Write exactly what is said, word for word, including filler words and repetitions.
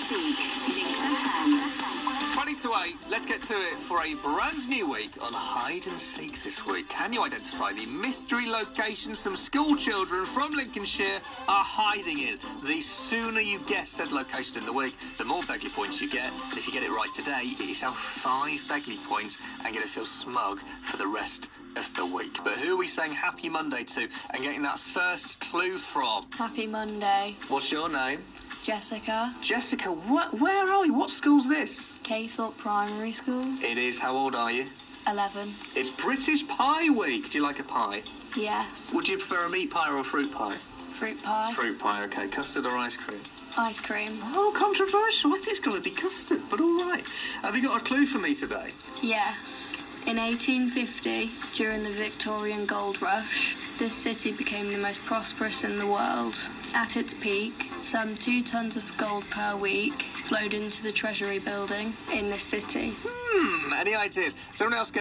seek. Links F M. twenty to eight, let's get to it for a brand new week on Hide and Seek this week. Can you identify the mystery location some school children from Lincolnshire are hiding in? The sooner you guess said location in the week, the more Begley points you get. And if you get it right today, you get yourself five Begley points and get to feel smug for the rest of the week. But who are we saying Happy Monday to and getting that first clue from? Happy Monday. What's your name? Jessica. Jessica, wh- where are you? What school's this? Caythorpe Primary School. It is. How old are you? eleven. It's British Pie Week. Do you like a pie? Yes. Would you prefer a meat pie or a fruit pie? Fruit pie. Fruit pie, okay. Custard or ice cream? Ice cream. Oh, controversial. I think it's going to be custard, but all right. Have you got a clue for me today? Yes. In eighteen fifty, during the Victorian Gold Rush, this city became the most prosperous in the world. At its peak, some two tons of gold per week flowed into the Treasury building in this city. Hmm, any ideas? Someone else get